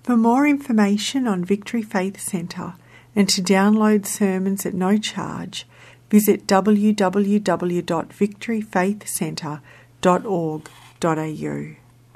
For more information on Victory Faith Centre and to download sermons at no charge, visit www.victoryfaithcentre.org.au.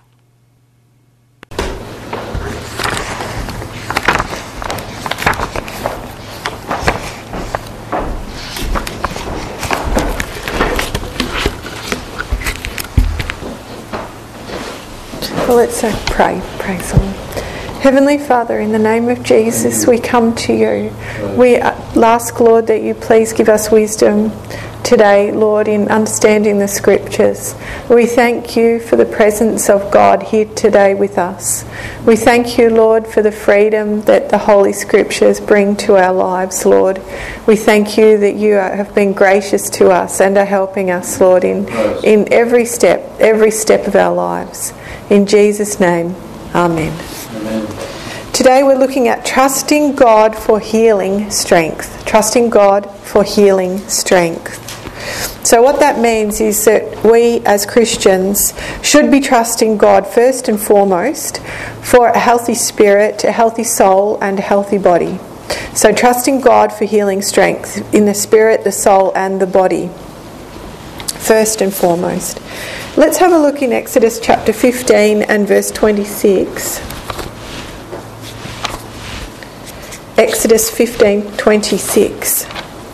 Well, let's pray. Praise the Lord. Heavenly Father, in the name of Jesus, we come to you. We ask, Lord, that you please give us wisdom today, Lord, in understanding the Scriptures. We thank you for the presence of God here today with us. We thank you, Lord, for the freedom that the Holy Scriptures bring to our lives, Lord. We thank you that you have been gracious to us and are helping us, Lord, in every step of our lives. In Jesus' name, Amen. Amen. Today we're looking at trusting God for healing strength. Trusting God for healing strength. So what that means is that we as Christians should be trusting God first and foremost for a healthy spirit, a healthy soul and a healthy body. So trusting God for healing strength in the spirit, the soul and the body. First and foremost. Let's have a look in Exodus chapter 15 and verse 26. Exodus 15:26.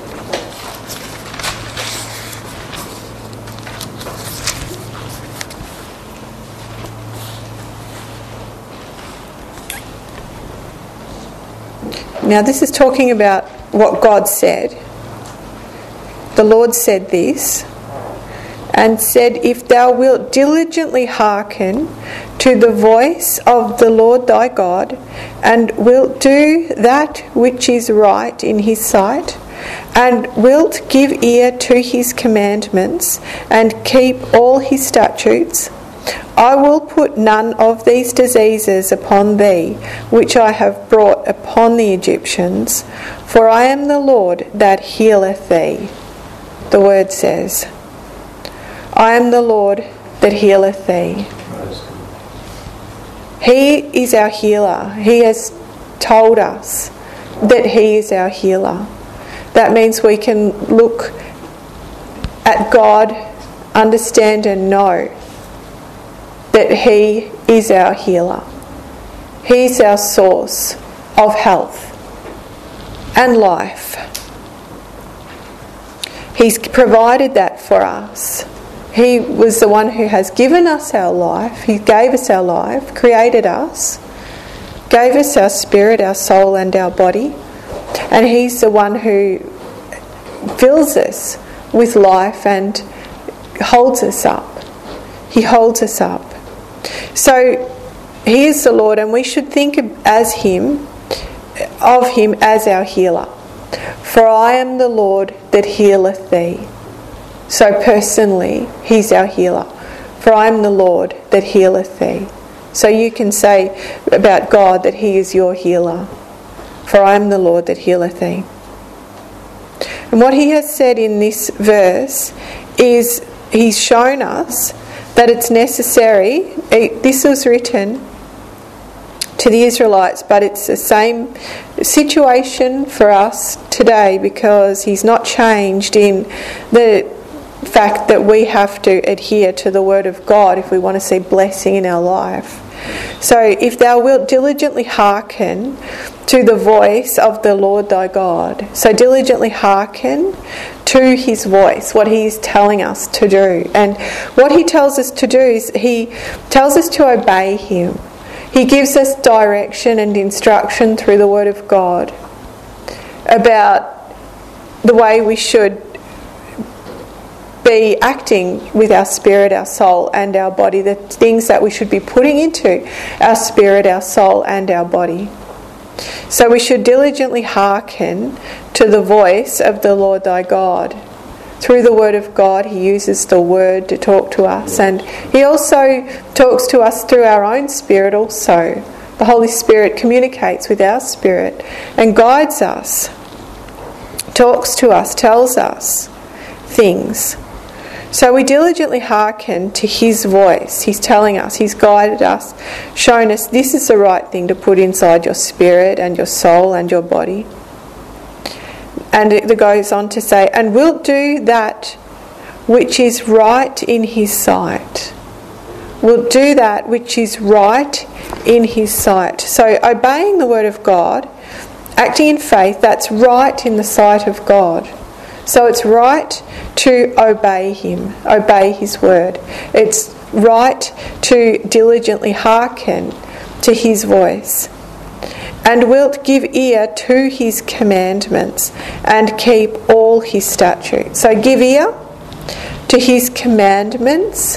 Now this is talking about what God said. The Lord said this, and said, "If thou wilt diligently hearken to the voice of the Lord thy God, and wilt do that which is right in his sight, and wilt give ear to his commandments, and keep all his statutes, I will put none of these diseases upon thee, which I have brought upon the Egyptians, for I am the Lord that healeth thee." The word says, I am the Lord that healeth thee. He is our healer. He has told us that he is our healer. That means we can look at God, understand and know that he is our healer. He is our source of health and life. He's provided that for us. He was the one who has given us our life. He gave us our life, created us, gave us our spirit, our soul and our body. And he's the one who fills us with life and holds us up. He holds us up. So he is the Lord, and we should think of him as our healer. For I am the Lord that healeth thee. So personally, he's our healer. For I am the Lord that healeth thee. So you can say about God that he is your healer. For I am the Lord that healeth thee. And what he has said in this verse is he's shown us that it's necessary. This was written to the Israelites, but it's the same situation for us today, because he's not changed in the fact that we have to adhere to the word of God if we want to see blessing in our life. So if thou wilt diligently hearken to the voice of the Lord thy God. So diligently hearken to his voice, what he is telling us to do. And what he tells us to do is he tells us to obey him. He gives us direction and instruction through the word of God about the way we should be acting with our spirit, our soul and our body, the things that we should be putting into our spirit, our soul and our body. So we should diligently hearken to the voice of the Lord thy God. Through the word of God, he uses the word to talk to us, and he also talks to us through our own spirit also. The Holy Spirit communicates with our spirit and guides us, talks to us, tells us things. So we diligently hearken to his voice. He's telling us, he's guided us, shown us this is the right thing to put inside your spirit and your soul and your body. And it goes on to say, and wilt do that which is right in his sight. Wilt do that which is right in his sight. So obeying the word of God, acting in faith, that's right in the sight of God. So it's right to obey him, obey his word. It's right to diligently hearken to his voice. And wilt give ear to his commandments and keep all his statutes. So give ear to his commandments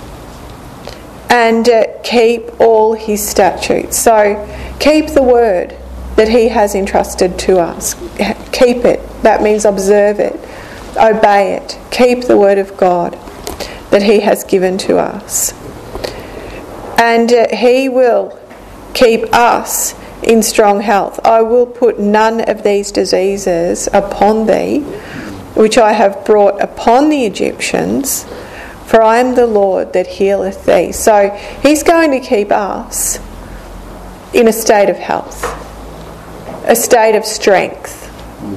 and keep all his statutes. So keep the word that he has entrusted to us. Keep it. That means observe it, obey it. Keep the word of God that he has given to us. And he will keep us in strong health. I will put none of these diseases upon thee, which I have brought upon the Egyptians, for I am the Lord that healeth thee. So he's going to keep us in a state of health, a state of strength,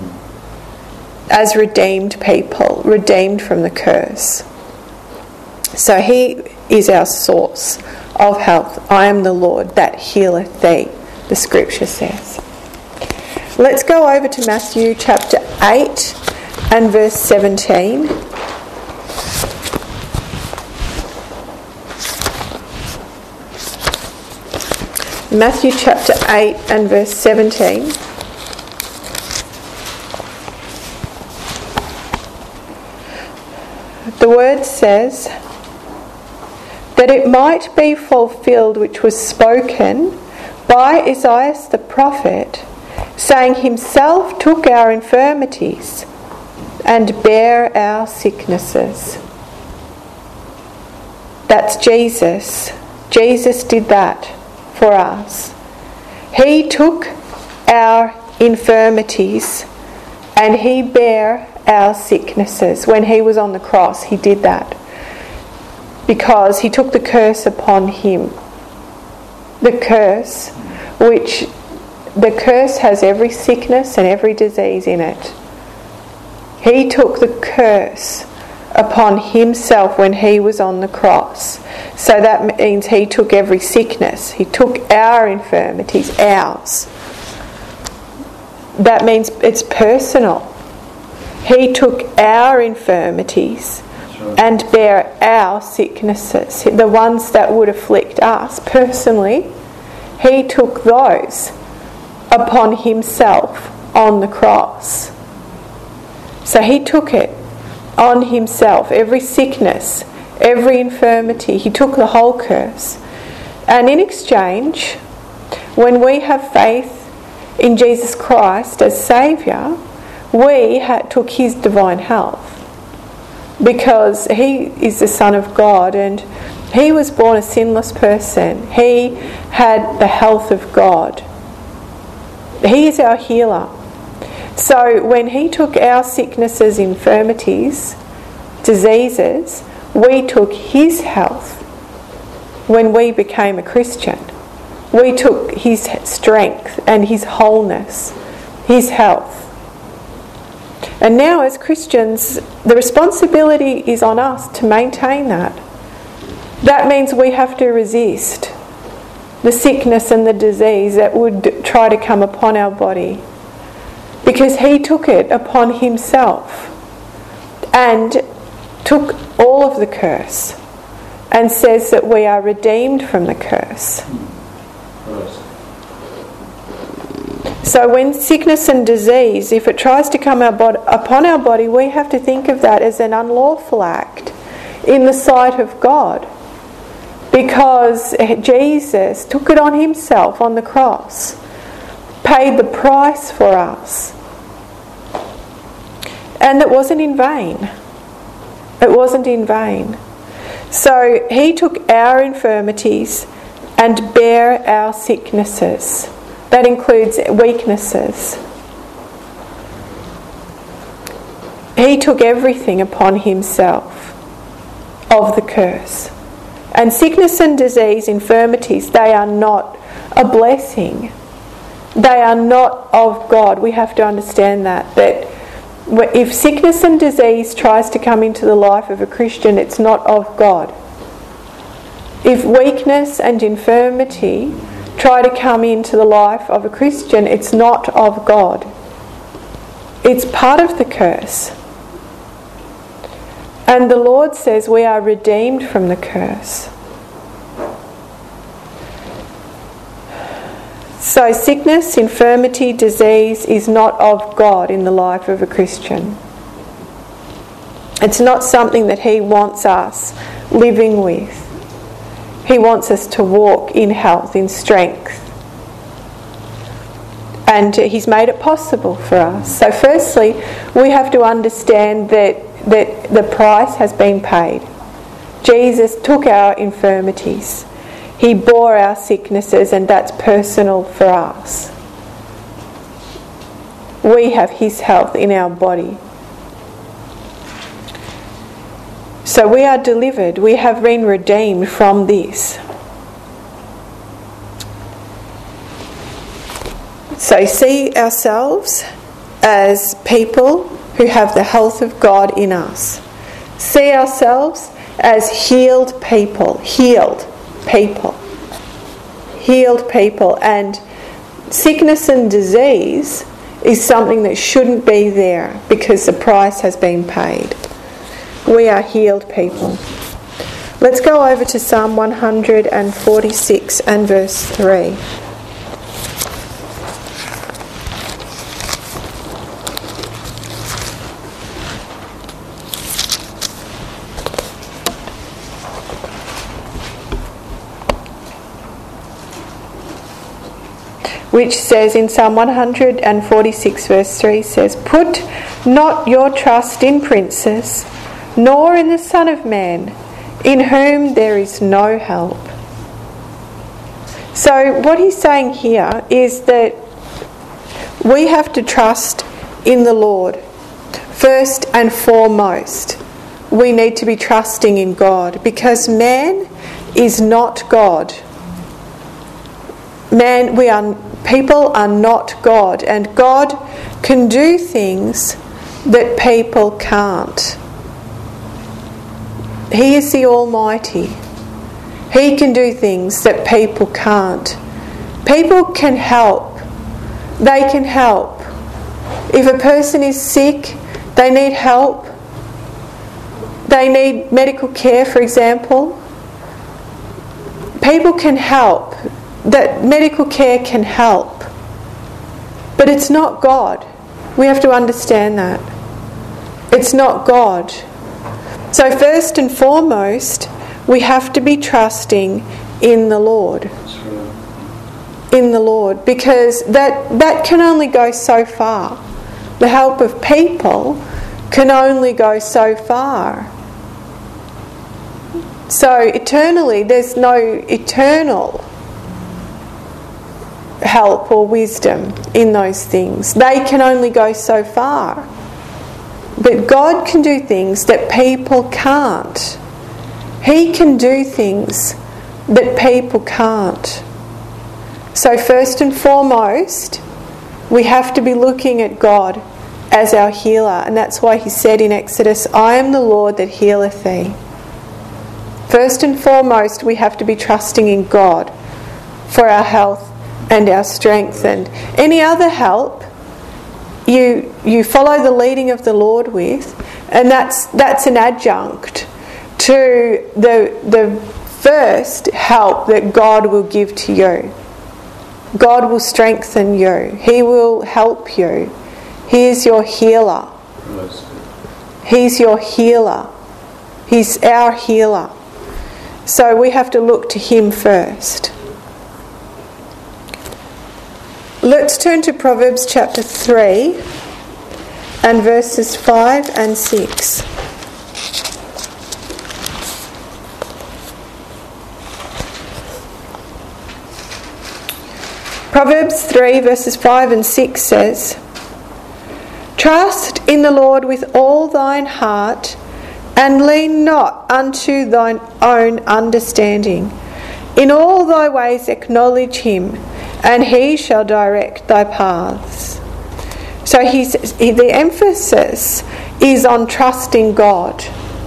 as redeemed people, redeemed from the curse. So he is our source of health. I am the Lord that healeth thee, the scripture says. Let's go over to Matthew chapter 8 and verse 17. Matthew chapter 8 and verse 17. The word says, that it might be fulfilled which was spoken by Isaiah the prophet, saying, himself took our infirmities and bare our sicknesses. That's Jesus. Jesus did that for us. He took our infirmities and he bare our sicknesses. When he was on the cross, he did that because he took the curse upon him. The curse has every sickness and every disease in it. He took the curse upon himself when he was on the cross. So that means he took every sickness. He took our infirmities, ours. That means it's personal. He took our infirmities and bare our sicknesses, the ones that would afflict us personally. He took those upon himself on the cross. So he took it on himself, every sickness, every infirmity. He took the whole curse. And in exchange, when we have faith in Jesus Christ as Saviour, we took his divine health, because he is the Son of God and he was born a sinless person. He had the health of God. He is our healer. So when he took our sicknesses, infirmities, diseases, we took his health. When we became a Christian, we took his strength and his wholeness, his health. And now as Christians, the responsibility is on us to maintain that. That means we have to resist the sickness and the disease that would try to come upon our body, because he took it upon himself and took all of the curse and says that we are redeemed from the curse. So when sickness and disease, if it tries to come upon our body, we have to think of that as an unlawful act in the sight of God, because Jesus took it on himself on the cross, paid the price for us, and it wasn't in vain. It wasn't in vain. So he took our infirmities and bare our sicknesses. That includes weaknesses. He took everything upon himself. of the curse. And sickness and disease, infirmities, they are not a blessing. They are not of God. We have to understand that if sickness and disease tries to come into the life of a Christian, it's not of God. If weakness and infirmity try to come into the life of a Christian, it's not of God. It's part of the curse. And the Lord says we are redeemed from the curse. So sickness, infirmity, disease is not of God in the life of a Christian. It's not something that He wants us living with. He wants us to walk in health, in strength. And He's made it possible for us. So firstly, we have to understand that the price has been paid. Jesus took our infirmities. He bore our sicknesses, and that's personal for us. We have His health in our body. So we are delivered. We have been redeemed from this. So see ourselves as people who have the health of God in us. See ourselves as healed people. Healed people. And sickness and disease is something that shouldn't be there because the price has been paid. We are healed people. Let's go over to Psalm 146 and verse 3. Which says in Psalm 146 verse 3 says, "Put not your trust in princes, nor in the Son of Man, in whom there is no help." So what he's saying here is that we have to trust in the Lord. First and foremost, we need to be trusting in God, because man is not God. People are not God, and God can do things that people can't. He is the Almighty. He can do things that people can't. People can help. They can help. If a person is sick, they need help. They need medical care, for example. People can help. That medical care can help. But it's not God. We have to understand that. It's not God. So first and foremost, we have to be trusting in the Lord. In the Lord. Because that can only go so far. The help of people can only go so far. So eternally, there's no eternal help or wisdom in those things. They can only go so far. But God can do things that people can't. He can do things that people can't. So first and foremost, we have to be looking at God as our healer. And that's why He said in Exodus, "I am the Lord that healeth thee." First and foremost, we have to be trusting in God for our health and our strength, and any other help you follow the leading of the Lord with, and that's an adjunct to the first help that God will give to you. God will strengthen you. He will help you. He is your healer. He's your healer. He's our healer. So we have to look to Him first. Let's turn to Proverbs chapter 3 and verses 5 and 6. Proverbs 3 verses 5 and 6 says, "Trust in the Lord with all thine heart, and lean not unto thine own understanding. In all thy ways acknowledge him, and he shall direct thy paths. So the emphasis is on trusting God.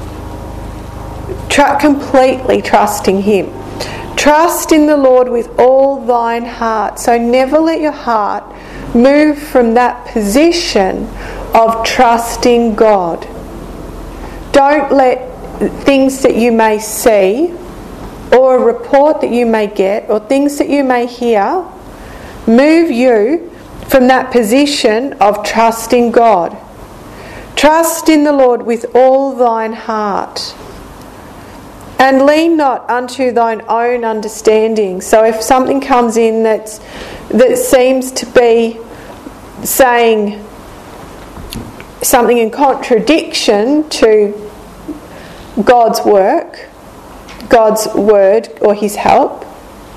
Completely trusting him. Trust in the Lord with all thine heart. So never let your heart move from that position of trusting God. Don't let things that you may see, or a report that you may get, or things that you may hear, move you from that position of trusting God. Trust in the Lord with all thine heart. And lean not unto thine own understanding. So if something comes in that seems to be saying something in contradiction to God's work, God's word or his help,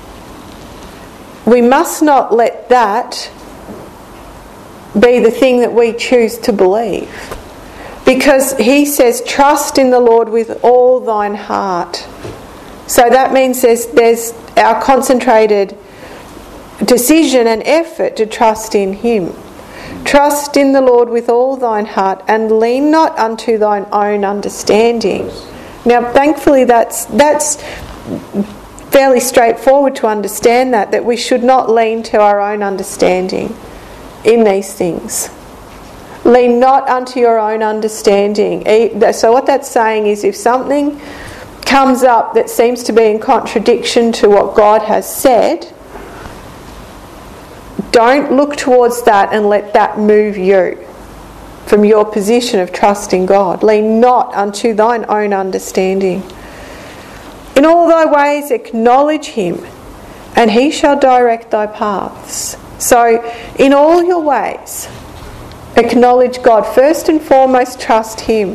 we must not let that be the thing that we choose to believe. Because he says, trust in the Lord with all thine heart. So that means there's our concentrated decision and effort to trust in him. Trust in the Lord with all thine heart, and lean not unto thine own understanding. Now, thankfully, that's fairly straightforward to understand that we should not lean to our own understanding in these things. Lean not unto your own understanding. So what that's saying is, if something comes up that seems to be in contradiction to what God has said, don't look towards that and let that move you from your position of trusting God. Lean not unto thine own understanding. In all thy ways acknowledge him, and he shall direct thy paths. So in all your ways, acknowledge God. First and foremost, trust him.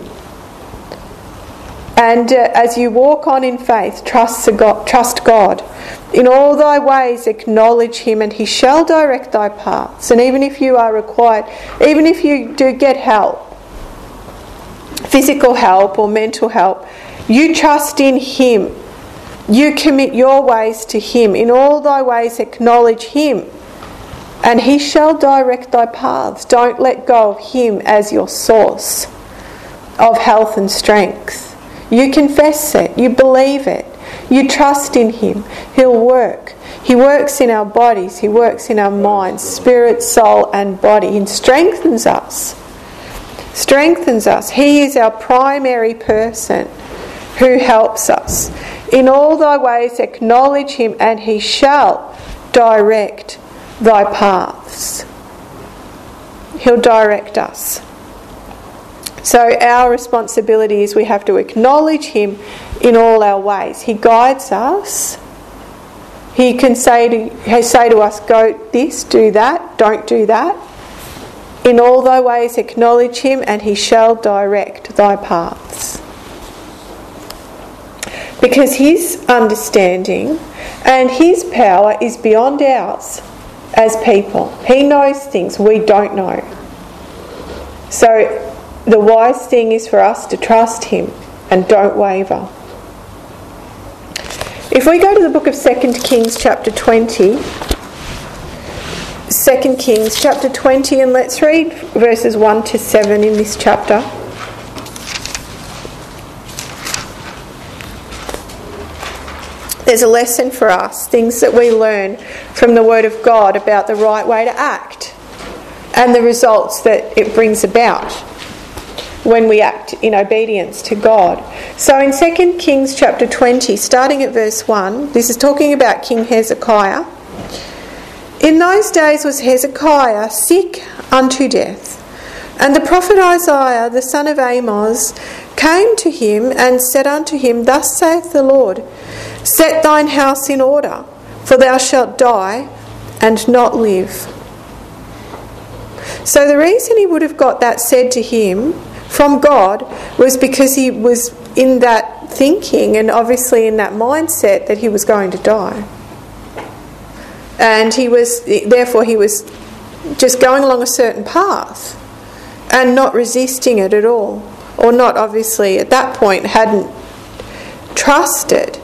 And as you walk on in faith, trust God. In all thy ways acknowledge him, and he shall direct thy paths. And even if you are required, even if you do get help, physical help or mental help, you trust in him. You commit your ways to him. In all thy ways acknowledge him, and he shall direct thy paths. Don't let go of him as your source of health and strength. You confess it. You believe it. You trust in him. He'll work. He works in our bodies. He works in our minds, spirit, soul and body. He strengthens us. Strengthens us. He is our primary person who helps us. In all thy ways acknowledge him, and he shall direct thy paths. He'll direct us. So our responsibility is we have to acknowledge him in all our ways. He guides us. He can say to us, go this, do that, don't do that. In all thy ways acknowledge him, and he shall direct thy paths. Because his understanding and his power is beyond ours as people. He knows things we don't know. So the wise thing is for us to trust him and don't waver. If we go to the book of 2 Kings chapter 20, 2 Kings chapter 20, and let's read verses 1 to 7 in this chapter. There's a lesson for us, things that we learn from the Word of God about the right way to act and the results that it brings about when we act in obedience to God. So in 2 Kings chapter 20, starting at verse 1, this is talking about King Hezekiah. In those days was Hezekiah sick unto death, and the prophet Isaiah the son of Amoz came to him and said unto him, Thus saith the Lord, Set thine house in order, for thou shalt die and not live. So the reason he would have got that said to him from God was because he was in that thinking and obviously in that mindset that he was going to die. And he was just going along a certain path and not resisting it at all. or not obviously at that point, hadn't trusted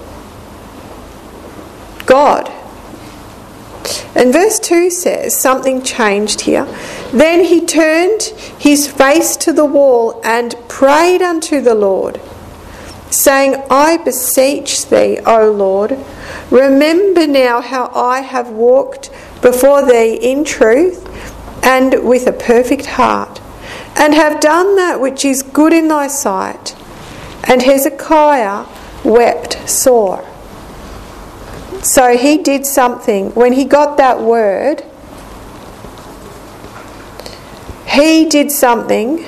God. And verse 2 says something changed here. Then he turned his face to the wall and prayed unto the Lord, saying, I beseech thee, O Lord, remember now how I have walked before thee in truth and with a perfect heart, and have done that which is good in thy sight. And Hezekiah wept sore. So he did something. When he got that word, he did something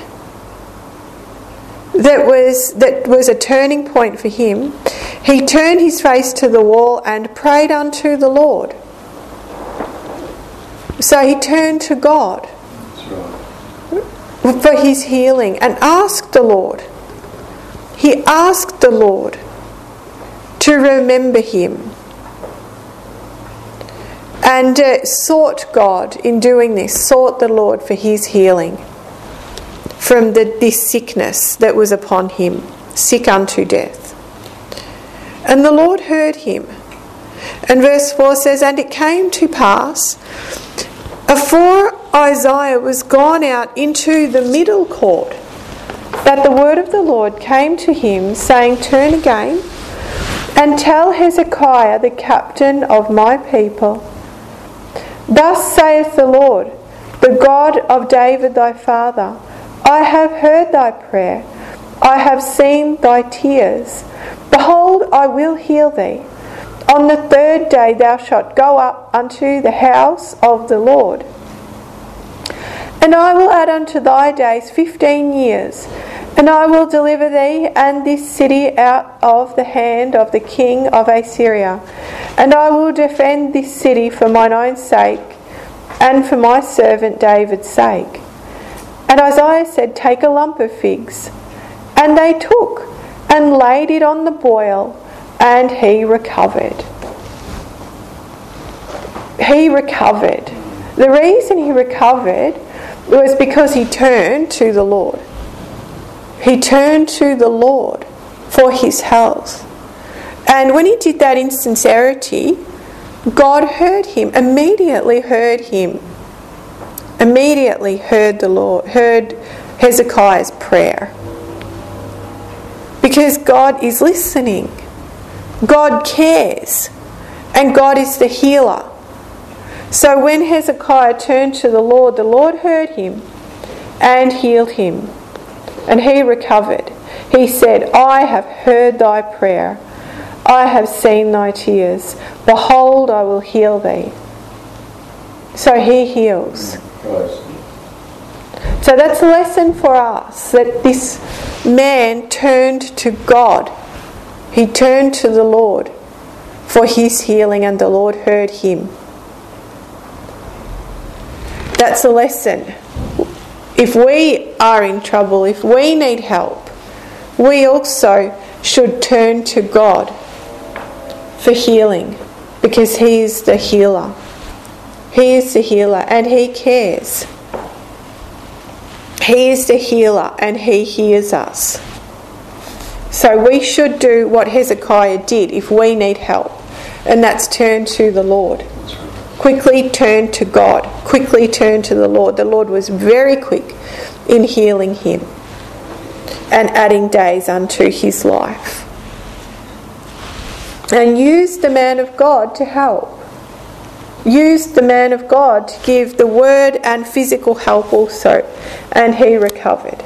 that was a turning point for him. He turned his face to the wall and prayed unto the Lord. So he turned to God for his healing and asked the Lord. He asked the Lord to remember him. And sought God in doing this, sought the Lord for his healing from this sickness that was upon him, sick unto death. And the Lord heard him. And verse 4 says, And it came to pass, afore Isaiah was gone out into the middle court, that the word of the Lord came to him, saying, Turn again, and tell Hezekiah the captain of my people, Thus saith the Lord, the God of David thy father, I have heard thy prayer, I have seen thy tears. Behold, I will heal thee. On the third day thou shalt go up unto the house of the Lord. And I will add unto thy days 15 years, and I will deliver thee and this city out of the hand of the king of Assyria. And I will defend this city for mine own sake, and for my servant David's sake. And Isaiah said, Take a lump of figs. And they took, and laid it on the boil, and he recovered. He recovered. The reason he recovered was because he turned to the Lord. He turned to the Lord for his health. And when he did that in sincerity, God heard him, immediately heard him. Immediately heard the Lord, heard Hezekiah's prayer. Because God is listening. God cares. And God is the healer. So when Hezekiah turned to the Lord heard him and healed him. And he recovered. He said, I have heard thy prayer. I have seen thy tears. Behold, I will heal thee. So he heals. So that's a lesson for us, that this man turned to God. He turned to the Lord for his healing, and the Lord heard him. That's a lesson. If we are in trouble, if we need help, we also should turn to God for healing, because he is the healer. He is the healer and he cares. He is the healer and he hears us. So we should do what Hezekiah did if we need help, and that's turn to the Lord. Quickly turn to God. Quickly turn to the Lord. The Lord was very quick in healing him and adding days unto his life. And use the man of God to help. Use the man of God to give the word and physical help also. And he recovered.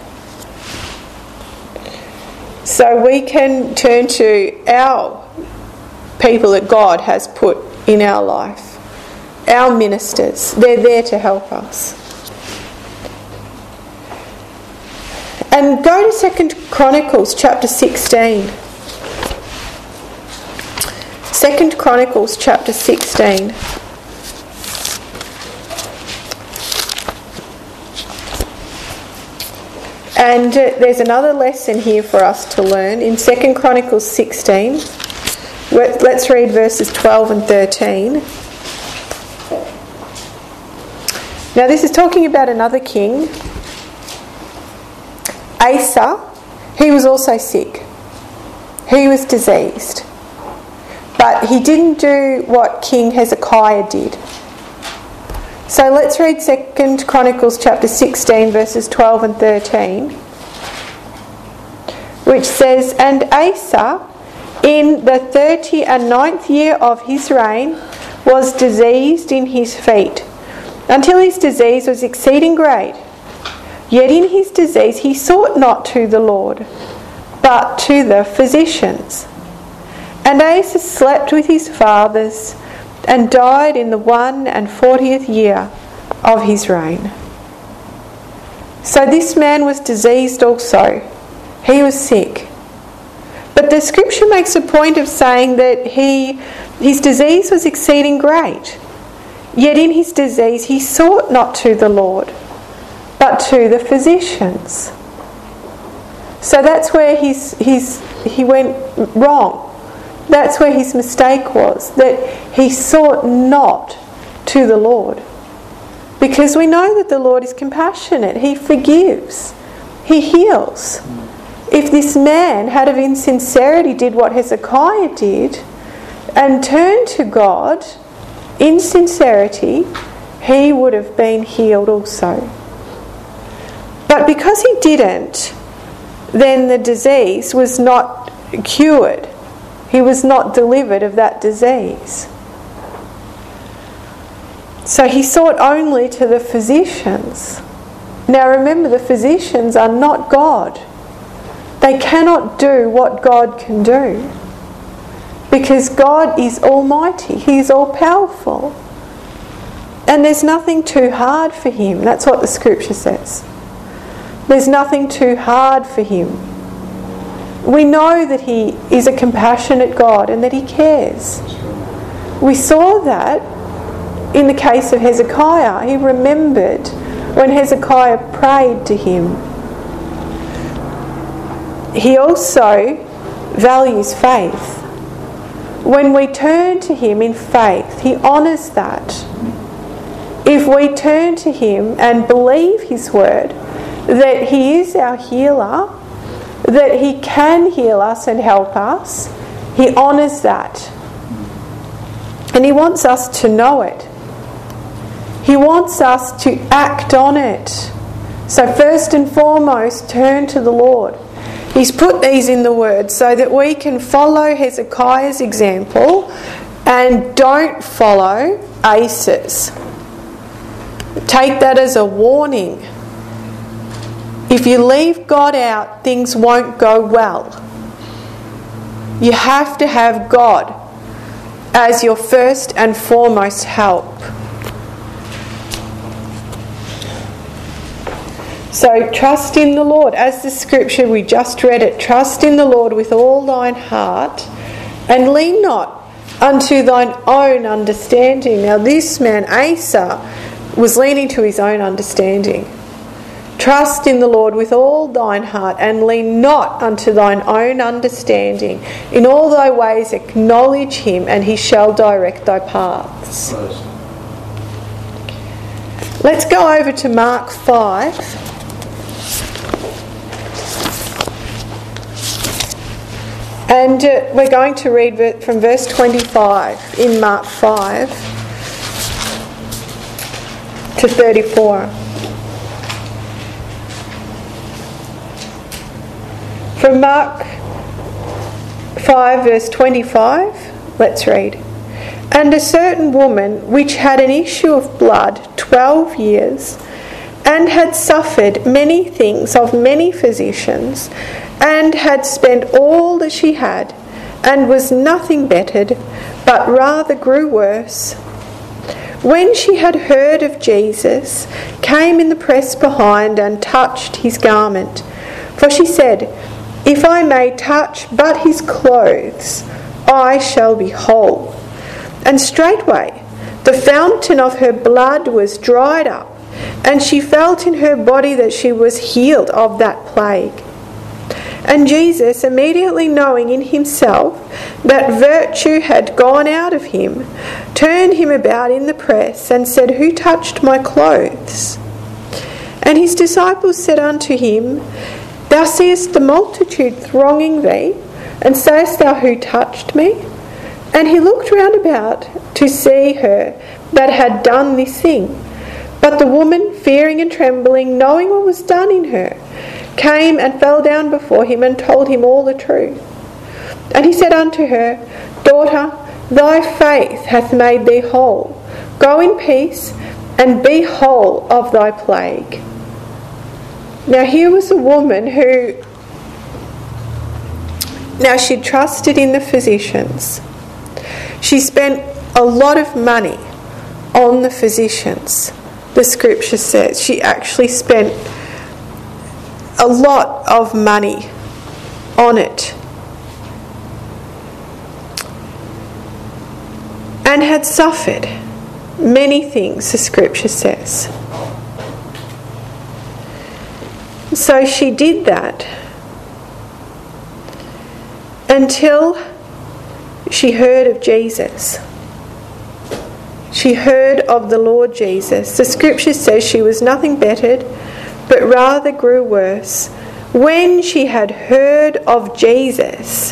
So we can turn to our people that God has put in our life. Our ministers. They're there to help us. And go to 2 Chronicles chapter 16. 2 Chronicles chapter 16. And there's another lesson here for us to learn in 2 Chronicles 16. Let's read verses 12 and 13. Now this is talking about another king, Asa. he was also sick. He was diseased. But he didn't do what King Hezekiah did. So let's read 2 Chronicles chapter 16 verses 12 and 13, which says, "And Asa, in the 39th year of his reign, was diseased in his feet, until his disease was exceeding great. Yet in his disease he sought not to the Lord, but to the physicians. And Asa slept with his fathers, and died in the 41st year of his reign." So this man was diseased also. He was sick. But the scripture makes a point of saying that his disease was exceeding great. Yet in his disease he sought not to the Lord, but to the physicians. So that's where he went wrong. That's where his mistake was, that he sought not to the Lord. Because we know that the Lord is compassionate. He forgives. He heals. If this man had of insincerity did what Hezekiah did and turned to God in sincerity, he would have been healed also. But because he didn't, then the disease was not cured. He was not delivered of that disease. So he sought only to the physicians. Now remember, the physicians are not God. They cannot do what God can do. Because God is almighty. He is all-powerful. And there's nothing too hard for him. That's what the scripture says. There's nothing too hard for him. We know that he is a compassionate God and that he cares. We saw that in the case of Hezekiah. He remembered when Hezekiah prayed to him. He also values faith. When we turn to him in faith, he honours that. If we turn to him and believe his word, that he is our healer, that he can heal us and help us, he honours that. And he wants us to know it. He wants us to act on it. So first and foremost, turn to the Lord. He's put these in the Word so that we can follow Hezekiah's example and don't follow Asa's. Take that as a warning. If you leave God out, things won't go well. You have to have God as your first and foremost help. So trust in the Lord. As the scripture, we just read it, trust in the Lord with all thine heart and lean not unto thine own understanding. Now this man, Asa, was leaning to his own understanding. Trust in the Lord with all thine heart and lean not unto thine own understanding. In all thy ways acknowledge him and he shall direct thy paths. Let's go over to Mark 5. And we're going to read from verse 25 in Mark 5 to 34. From Mark 5 verse 25, let's read. And a certain woman which had an issue of blood 12 years, and had suffered many things of many physicians, and had spent all that she had, and was nothing bettered, but rather grew worse, when she had heard of Jesus, came in the press behind and touched his garment. For she said, If I may touch but his clothes, I shall be whole. And straightway the fountain of her blood was dried up, and she felt in her body that she was healed of that plague. And Jesus, immediately knowing in himself that virtue had gone out of him, turned him about in the press and said, Who touched my clothes? And his disciples said unto him, Thou seest the multitude thronging thee, and sayest thou, who touched me? And he looked round about to see her that had done this thing. But the woman, fearing and trembling, knowing what was done in her, came and fell down before him and told him all the truth. And he said unto her, Daughter, thy faith hath made thee whole. Go in peace, and be whole of thy plague. Now here was a woman who, now she trusted in the physicians. She spent a lot of money on the physicians. The scripture says she actually spent a lot of money on it. And had suffered many things, the scripture says. So she did that until she heard of Jesus. She heard of the Lord Jesus. The scripture says she was nothing bettered, but rather grew worse. When she had heard of Jesus,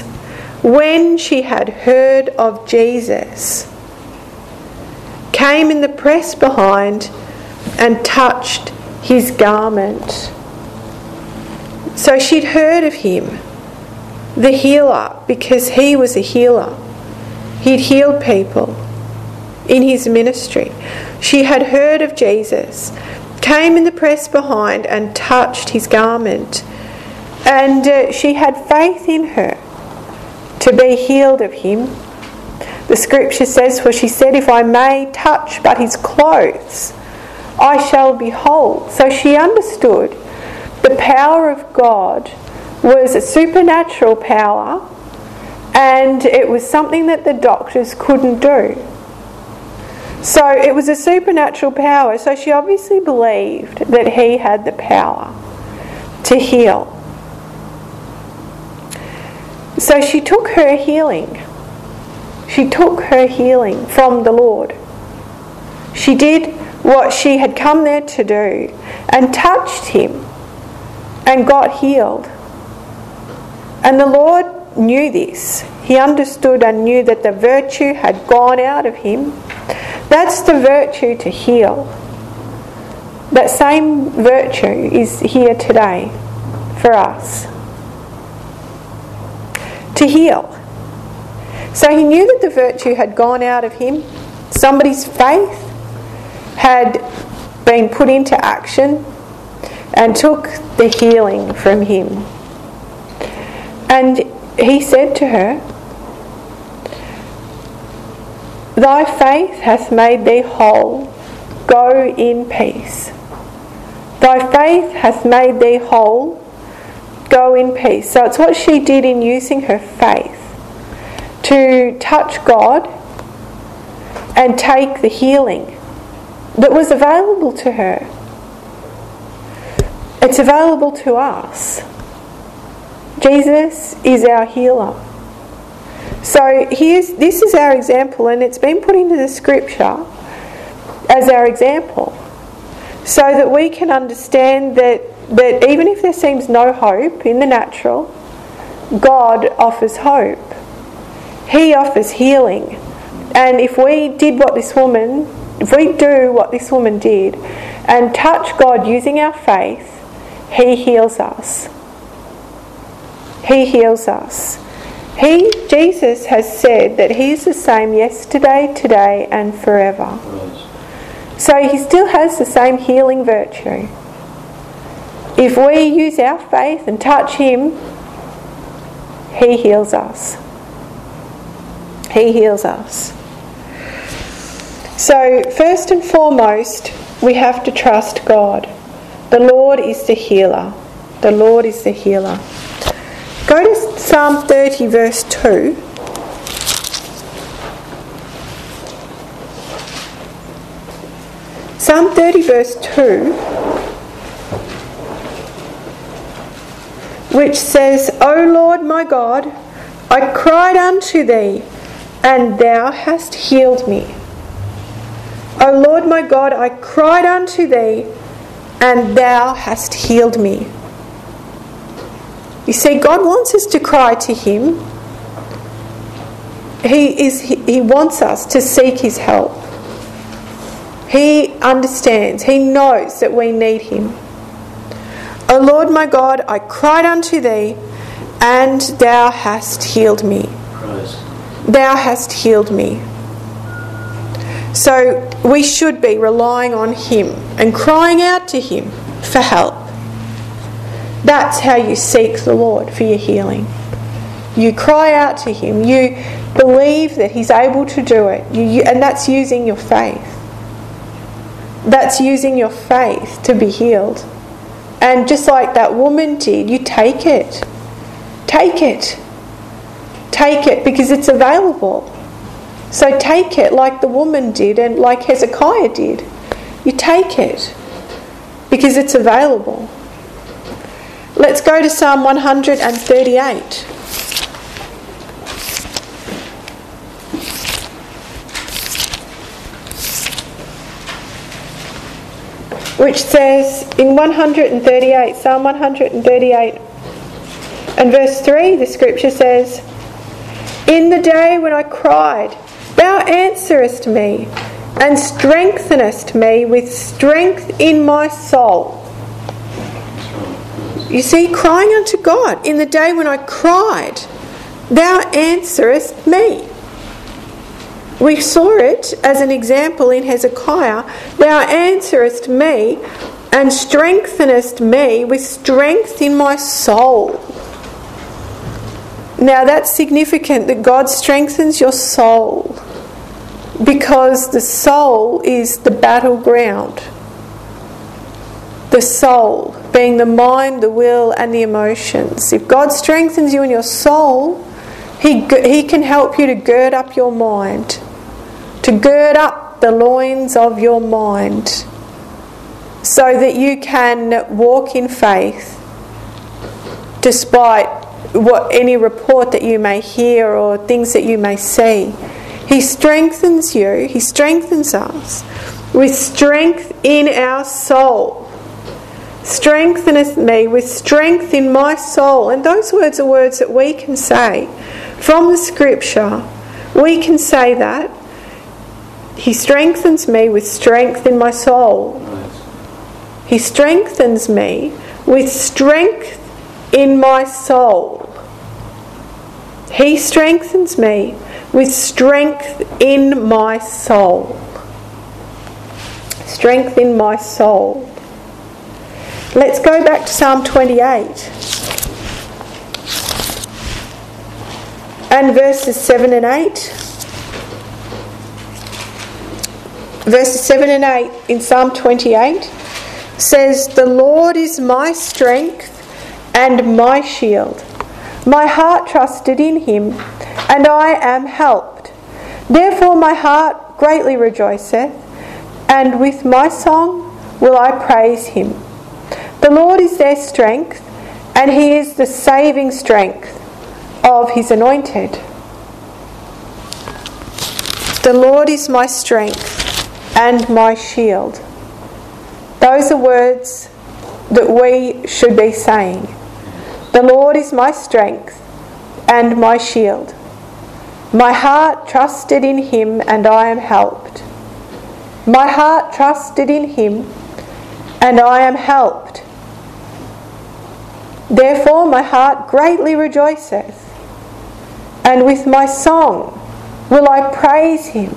came in the press behind and touched his garment. So she'd heard of him, the healer, because he was a healer. He'd healed people in his ministry. She had heard of Jesus, came in the press behind and touched his garment. And she had faith in her to be healed of him. The scripture says, for she said, if I may touch but his clothes, I shall be whole. So she understood the power of God was a supernatural power, and it was something that the doctors couldn't do. So it was a supernatural power. So she obviously believed that he had the power to heal. So she took her healing. She took her healing from the Lord. She did what she had come there to do and touched him and got healed. And the Lord knew this. He understood and knew that the virtue had gone out of him. That's the virtue to heal. That same virtue is here today for us. To heal. So he knew that the virtue had gone out of him. Somebody's faith had been put into action and took the healing from him. And he said to her, Thy faith hath made thee whole. Go in peace. Thy faith hath made thee whole. Go in peace. So it's what she did in using her faith to touch God and take the healing that was available to her. It's available to us. Jesus is our healer. So this is our example, and it's been put into the scripture as our example, so that we can understand that even if there seems no hope in the natural, God offers hope. He offers healing. And if we do what this woman did and touch God using our faith, He heals us. He heals us. Jesus has said that He is the same yesterday, today and forever. So He still has the same healing virtue. If we use our faith and touch Him, He heals us. He heals us. So first and foremost, we have to trust God. The Lord is the healer. The Lord is the healer. Go to Psalm 30 verse 2. Psalm 30 verse 2, which says, O Lord my God, I cried unto thee, and thou hast healed me. O Lord my God, I cried unto thee, and thou hast healed me. You see, God wants us to cry to Him. He wants us to seek His help. He understands. He knows that we need Him. O Lord my God, I cried unto Thee, and Thou hast healed me. Christ. Thou hast healed me. So we should be relying on Him and crying out to Him for help. That's how you seek the Lord for your healing. You cry out to Him. You believe that He's able to do it. And that's using your faith. That's using your faith to be healed. And just like that woman did, you take it. Take it. Take it because it's available. So take it like the woman did and like Hezekiah did. You take it because it's available. Let's go to Psalm 138. Which says in 138, Psalm 138 and verse 3, the scripture says, In the day when I cried, Thou answerest me, and strengthenest me with strength in my soul. You see, crying unto God. In the day when I cried, Thou answerest me. We saw it as an example in Hezekiah. Thou answerest me and strengthenest me with strength in my soul. Now that's significant that God strengthens your soul, because the soul is the battleground. The soul being the mind, the will and the emotions. If God strengthens you in your soul, He can help you to gird up your mind, to gird up the loins of your mind, so that you can walk in faith despite any report that you may hear or things that you may see. He strengthens you, He strengthens us with strength in our soul. Strengtheneth me with strength in my soul. And those words are words that we can say from the scripture. We can say that. He strengthens me with strength in my soul. He strengthens me with strength in my soul. He strengthens me with strength in my soul. Strength in my soul. Let's go back to Psalm 28 and verses 7 and 8. Verses 7 and 8 in Psalm 28 says, The Lord is my strength and my shield. My heart trusted in Him, and I am helped. Therefore my heart greatly rejoiceth, and with my song will I praise Him. The Lord is their strength, and He is the saving strength of His anointed. The Lord is my strength and my shield. Those are words that we should be saying. The Lord is my strength and my shield. My heart trusted in Him, and I am helped. My heart trusted in Him, and I am helped. Therefore my heart greatly rejoiceth, and with my song will I praise Him.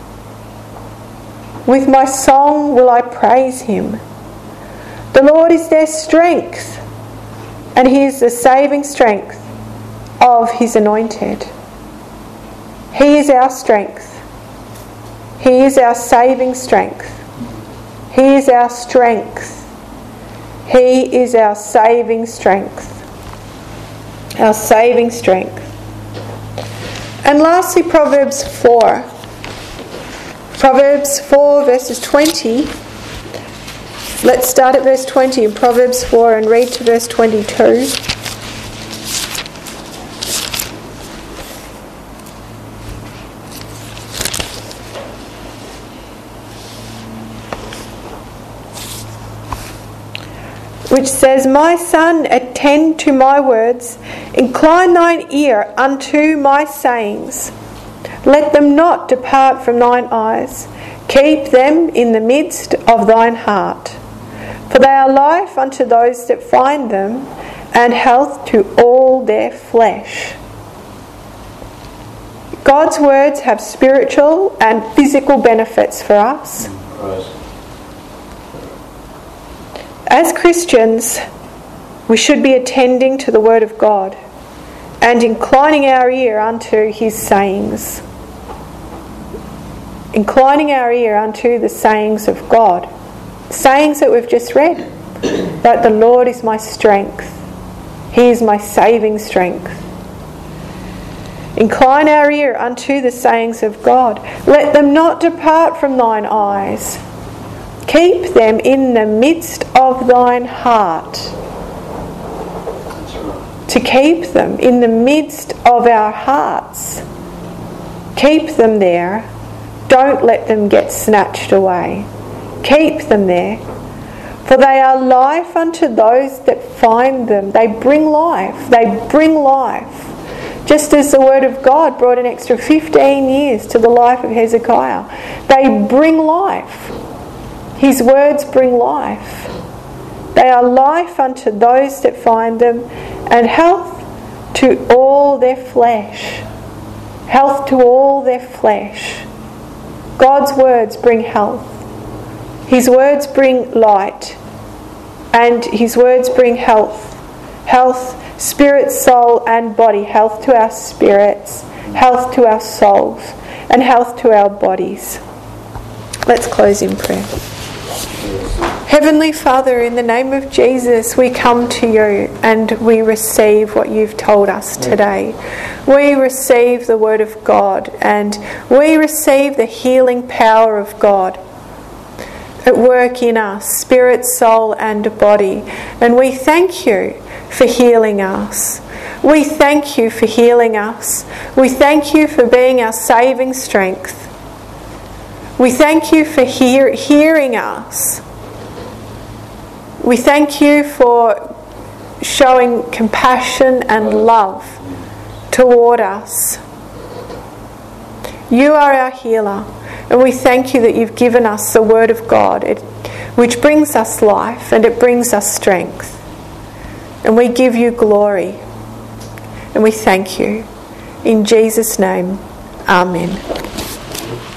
With my song will I praise Him. The Lord is their strength, and He is the saving strength of His anointed. He is our strength. He is our saving strength. He is our strength. He is our saving strength. Our saving strength. And lastly, Proverbs 4. Proverbs 4 verses 20. Let's start at verse 20 in Proverbs 4 and read to verse 22. which says, My son, attend to my words, incline thine ear unto my sayings. Let them not depart from thine eyes. Keep them in the midst of thine heart. For they are life unto those that find them, and health to all their flesh. God's words have spiritual and physical benefits for us. As Christians, we should be attending to the Word of God and inclining our ear unto His sayings. Inclining our ear unto the sayings of God. Sayings that we've just read. That the Lord is my strength. He is my saving strength. Incline our ear unto the sayings of God. Let them not depart from thine eyes. Keep them in the midst of thine heart. To keep them in the midst of our hearts. Keep them there. Don't let them get snatched away. Keep them there. For they are life unto those that find them. They bring life. They bring life. Just as the Word of God brought an extra 15 years to the life of Hezekiah. They bring life. His words bring life. They are life unto those that find them, and health to all their flesh. Health to all their flesh. God's words bring health. His words bring light. And His words bring health. Health, spirit, soul and body. Health to our spirits. Health to our souls. And health to our bodies. Let's close in prayer. Heavenly Father, in the name of Jesus, we come to you and we receive what you've told us today. We receive the Word of God and we receive the healing power of God at work in us, spirit, soul and body. And we thank you for healing us. We thank you for healing us. We thank you for being our saving strength. We thank you for hearing us. We thank you for showing compassion and love toward us. You are our healer, and we thank you that you've given us the Word of God, which brings us life and it brings us strength. And we give you glory, and we thank you. In Jesus' name, Amen.